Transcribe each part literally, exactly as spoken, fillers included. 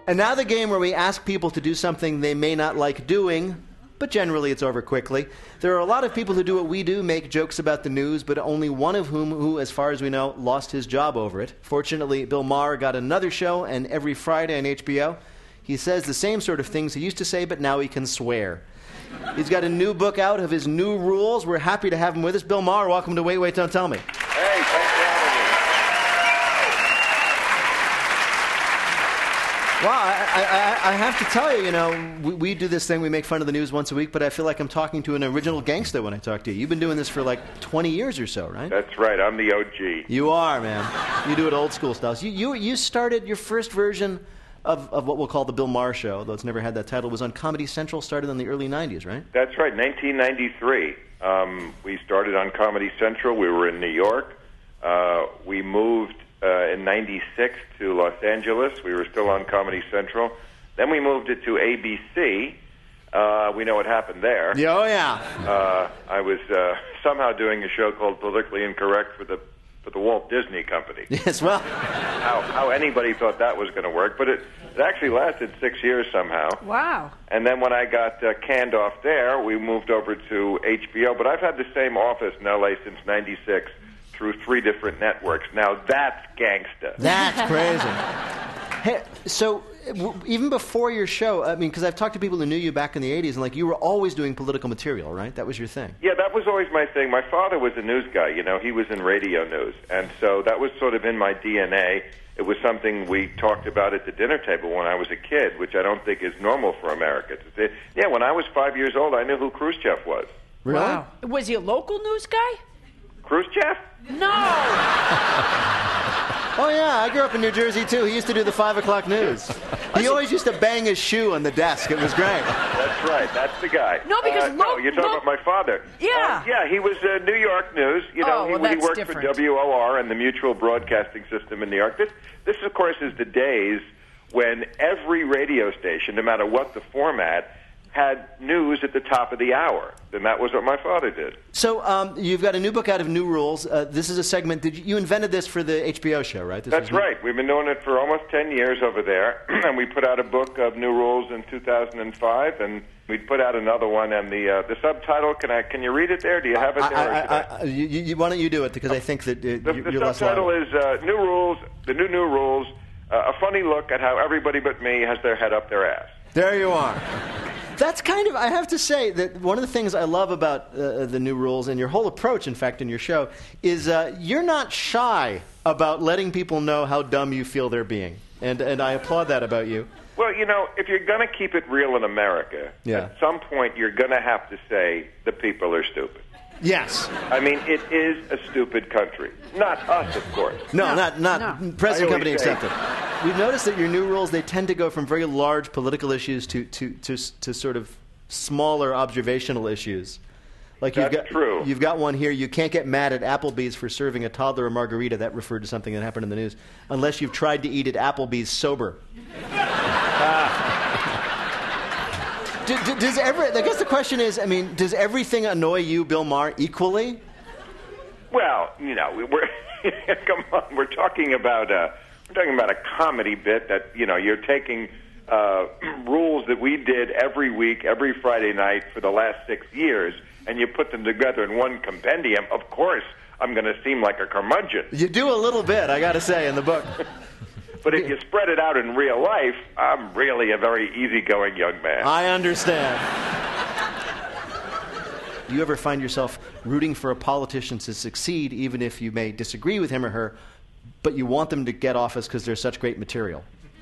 And now the game where we ask people to do something they may not like doing, but generally it's over quickly. There are a lot of people who do what we do, make jokes about the news, but only one of whom, who, as far as we know, lost his job over it. Fortunately, Bill Maher got another show, and every Friday on H B O, he says the same sort of things he used to say, but now he can swear. He's got a new book out of his new rules. We're happy to have him with us. Bill Maher, welcome to Wait, Wait, Don't Tell Me. Hey, thanks for having me. Well, I, I, I have to tell you, you know, we, we do this thing, we make fun of the news once a week, but I feel like I'm talking to an original gangster when I talk to you. You've been doing this for like twenty years or so, right? That's right. I'm the O G. You are, man. You do it old school style. So you, you, you started your first version of, of what we'll call the Bill Maher Show, though it's never had that title, was on Comedy Central, started in the early nineties, right? That's right, nineteen ninety-three. Um, we started on Comedy Central. We were in New York. Uh, we moved uh, in ninety-six to Los Angeles. We were still on Comedy Central. Then we moved it to A B C. Uh, we know what happened there. Yeah, oh, yeah. Uh, I was uh, somehow doing a show called Politically Incorrect for the for the Walt Disney Company. Yes, well. How, how anybody thought that was going to work, but it, it actually lasted six years somehow. Wow. And then when I got uh, canned off there, we moved over to H B O. But I've had the same office in L A since ninety-six through three different networks. Now that's gangsta. That's crazy. Hey, so w- even before your show, I mean, because I've talked to people who knew you back in the eighties, and like you were always doing political material, right? That was your thing. Yeah, that was always my thing. My father was a news guy. You know, he was in radio news, and so that was sort of in my D N A. It was something we talked about at the dinner table when I was a kid, which I don't think is normal for America to say. Yeah, when I was five years old, I knew who Khrushchev was. Really? Wow. Was he a local news guy? Khrushchev? No. Oh, yeah, I grew up in New Jersey, too. He used to do the five o'clock news. He always used to bang his shoe on the desk. It was great. That's right. That's the guy. No, because uh, no, lo- you're talking lo- about my father. Yeah. Uh, yeah, he was uh, New York News. You know, Oh, he, well, he that's worked different. for W O R and the Mutual Broadcasting System in New York. This, this, of course, is the days when every radio station, no matter what the format, had news at the top of the hour. And that was what my father did. So um, you've got a new book out of New Rules. Uh, this is a segment. Did you, you invented this for the H B O show, right? This That's was right. We've been doing it for almost ten years over there. And we put out a book of New Rules in two thousand five, and we put out another one. And the uh, the subtitle, can I can you read it there? Do you have it there? I, or should I, I? I, you, you, why don't you do it? Because I think that uh, The, you, the you're less subtitle liable. is uh, New Rules, the new new rules, uh, a funny look at how everybody but me has their head up their ass. There you are. That's kind of, I have to say, that one of the things I love about uh, the New Rules, and your whole approach, in fact, in your show, is uh, you're not shy about letting people know how dumb you feel they're being. And, and I applaud that about you. Well, you know, if you're going to keep it real in America, Yeah. at some point you're going to have to say the people are stupid. Yes. I mean, it is a stupid country. Not us, of course. No, No, not, not no. present I company always say- accepted. We've noticed that your New Rules, they tend to go from very large political issues to, to, to, to sort of smaller observational issues. Like you've That's got, true. You've got one here. You can't get mad at Applebee's for serving a toddler a margarita. That referred to something that happened in the news. Unless you've tried to eat at Applebee's sober. do, do, does every, I guess the question is, I mean, does everything annoy you, Bill Maher, equally? Well, you know, we- we're come on. We're talking about a we're talking about a comedy bit that you know you're taking uh, rules that we did every week, every Friday night for the last six years, and you put them together in one compendium. Of course, I'm going to seem like a curmudgeon. You do a little bit, I got to say, in the book. But if you spread it out in real life, I'm really a very easygoing young man. I understand. You ever find yourself rooting for a politician to succeed, even if you may disagree with him or her, but you want them to get office because they're such great material?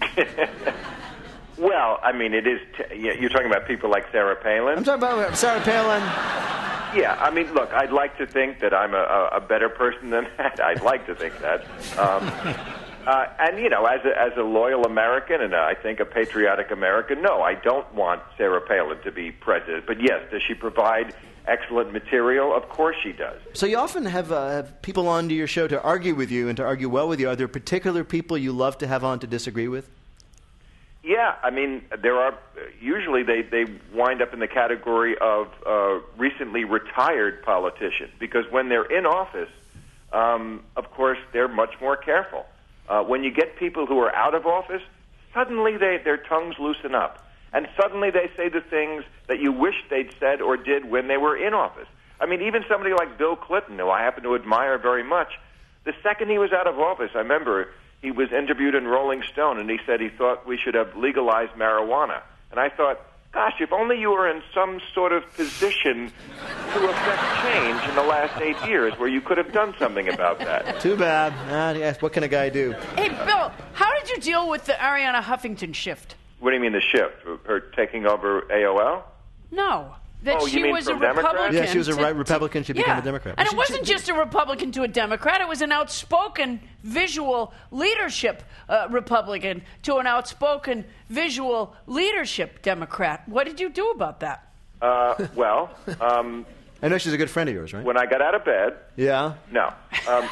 Well, I mean, it is. T- you're talking about people like Sarah Palin. I'm talking about Sarah Palin. Yeah, I mean, look, I'd like to think that I'm a, a better person than that. I'd like to think that. Um, uh, and, you know, as a, as a loyal American and uh, I think a patriotic American, no, I don't want Sarah Palin to be president. But, yes, does she provide excellent material? Of course she does. So you often have, uh, have people on to your show to argue with you and to argue well with you. Are there particular people you love to have on to disagree with? Yeah, I mean, there are usually they, they wind up in the category of uh, recently retired politicians because when they're in office, um, of course, they're much more careful. Uh, when you get people who are out of office, suddenly they, their tongues loosen up. And suddenly they say the things that you wish they'd said or did when they were in office. I mean, even somebody like Bill Clinton, who I happen to admire very much, the second he was out of office, I remember he was interviewed in Rolling Stone, and he said he thought we should have legalized marijuana. And I thought, gosh, if only you were in some sort of position to affect change in the last eight years where you could have done something about that. Too bad. Uh, yes, what can a guy do? Hey, Bill, how did you deal with the Arianna Huffington shift? What do you mean the shift? Her taking over A O L? No. That Oh, you she mean was a from Democrats? Republican. Yeah, she was a to- right Republican. She became yeah. a Democrat. And She- it wasn't just a Republican to a Democrat. It was an outspoken visual leadership uh, Republican to an outspoken visual leadership Democrat. What did you do about that? Uh, well, um, I know she's a good friend of yours, right? when I got out of bed, Yeah. no. Um,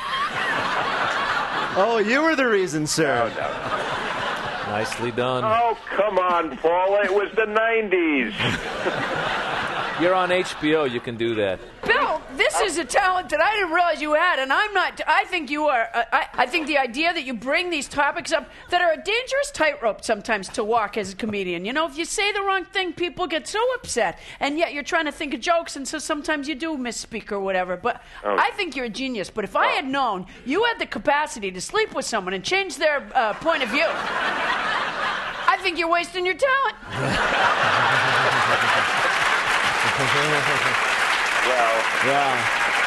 Oh, you were the reason, sir. no, no. Nicely done. Oh, come on, Paula. It was the nineties. You're on H B O. You can do that. Bill, this is a talent that I didn't realize you had, and I'm not. I think you are. Uh, I, I think the idea that you bring these topics up that are a dangerous tightrope sometimes to walk as a comedian. You know, if you say the wrong thing, people get so upset, and yet you're trying to think of jokes, and so sometimes you do misspeak or whatever. But Oh. I think you're a genius. But if I had known you had the capacity to sleep with someone and change their uh, point of view, I think you're wasting your talent. Well, Yeah.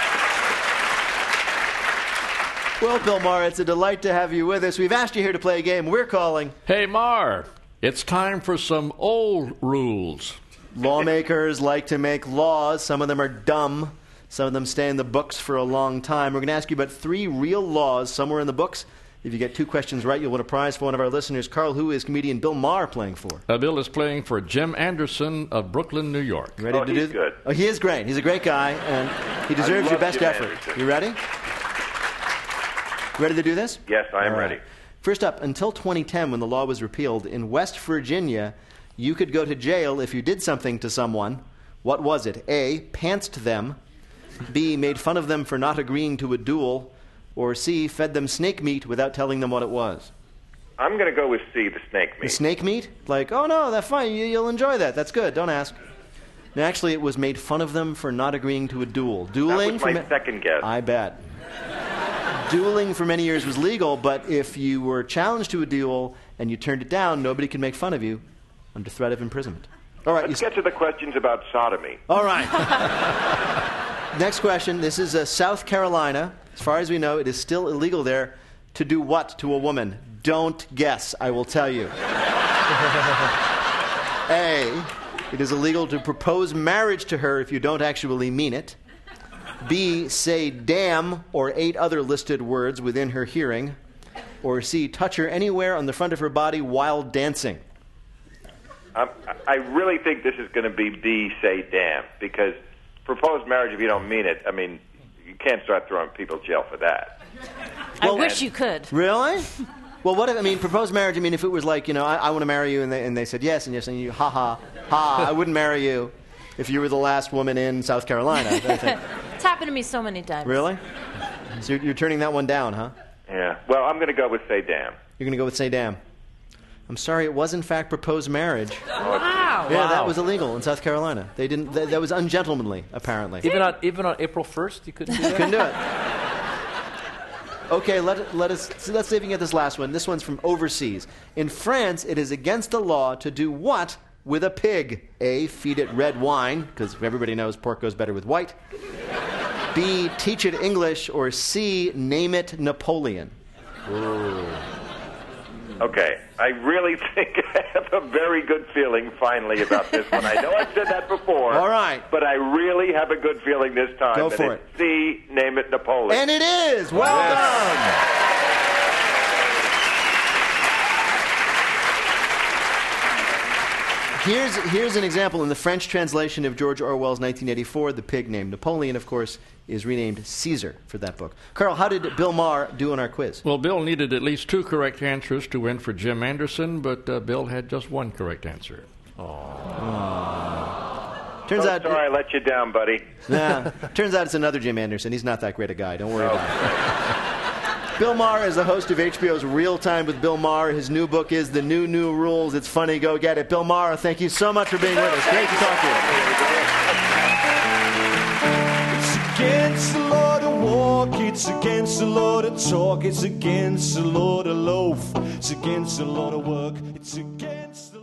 Well, Bill Maher, it's a delight to have you with us. We've asked you here to play a game we're calling Hey, Mar, it's time for some old rules. Lawmakers like to make laws. Some of them are dumb. Some of them stay in the books for a long time. We're going to ask you about three real laws somewhere in the books. If you get two questions right, you'll win a prize for one of our listeners. Carl, who is comedian Bill Maher playing for? Uh, Bill is playing for Jim Anderson of Brooklyn, New York. You ready Oh, to he's do th- good. Oh, he is great. He's a great guy, and he deserves love your best Jim effort. Anderson. You ready? Ready to do this? yes, I am All right. ready. First up, until twenty ten, when the law was repealed, in West Virginia, you could go to jail if you did something to someone. What was it? A, pantsed them. B, made fun of them for not agreeing to a duel. Or C, fed them snake meat without telling them what it was. I'm going to go with C, the snake The meat. snake meat? Like, oh no, that's fine. You, you'll enjoy that. That's good. Don't ask. No, actually, it was made fun of them for not agreeing to a duel. Dueling That was for my ma- second guess. I bet. Dueling for many years was legal, but if you were challenged to a duel and you turned it down, nobody could make fun of you under threat of imprisonment. All right. Let's You, get to the questions about sodomy. all right. Next question. This is uh, South Carolina. As far as we know, it is still illegal there to do what to a woman? Don't guess. I will tell you. A, it is illegal to propose marriage to her if you don't actually mean it. B, say damn or eight other listed words within her hearing. Or C, touch her anywhere on the front of her body while dancing. Um, I really think this is going to be B, say damn, because proposed marriage, if you don't mean it, I mean, you can't start throwing people in jail for that. I Well, wish you could. Really? Well, what if, I mean, proposed marriage, I mean, if it was like, you know, I, I want to marry you, and they, and they said yes, and you're saying, you, ha, ha, ha, I wouldn't marry you if you were the last woman in South Carolina. I think. It's happened to me so many times. Really? So you're, you're turning that one down, huh? Yeah. Well, I'm going to go with say damn. You're going to go with say damn. I'm sorry, it was in fact proposed marriage. Wow. Yeah, that was illegal in South Carolina. They didn't. That, that was ungentlemanly, apparently. Even on even on April first, you couldn't do that. Couldn't do it. Okay, let, let us so let's see if we can get this last one. This one's from overseas. In France, it is against the law to do what with a pig? A, feed it red wine, because everybody knows pork goes better with white. B, teach it English. Or C, name it Napoleon. Okay. I really think I have a very good feeling finally about this one. I know I've said that before. All right. But I really have a good feeling this time. Go that for it's C, name it Napoleon. And it is! Well done! Here's, here's an example. In the French translation of George Orwell's nineteen eighty-four, the pig named Napoleon, of course, is renamed Caesar for that book. Carl, how did Bill Maher do on our quiz? Well, Bill needed at least two correct answers to win for Jim Anderson, but uh, Bill had just one correct answer. Turns Oh, out, sorry, I let you down, buddy. yeah, turns out it's another Jim Anderson. He's not that great a guy. Don't worry about it. Bill Maher is the host of H B O's Real Time with Bill Maher. His new book is The New New Rules. It's funny. Go get it. Bill Maher, thank you so much for being with us. Great to talk to you. It's against the law to walk. It's against the law to talk. It's against the law to loaf. It's against the law to work. It's against